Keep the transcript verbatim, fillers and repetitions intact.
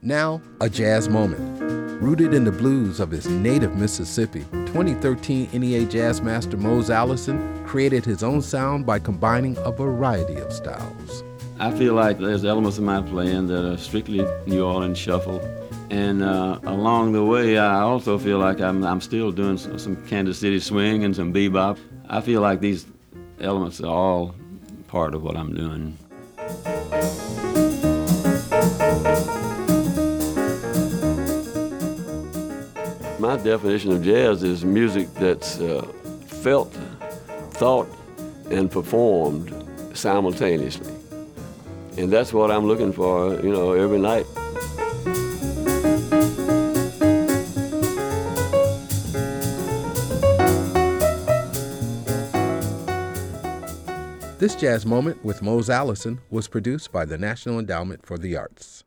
Now, a jazz moment. Rooted in the blues of his native Mississippi, twenty thirteen N E A Jazz Master Mose Allison created his own sound by combining a variety of styles. I feel like there's elements of my playing that are strictly New Orleans shuffle. And uh, along the way, I also feel like I'm, I'm still doing some, some Kansas City swing and some bebop. I feel like these elements are all part of what I'm doing. My definition of jazz is music that's uh, felt, thought, and performed simultaneously. And that's what I'm looking for, you know, every night. This Jazz Moment with Mose Allison was produced by the National Endowment for the Arts.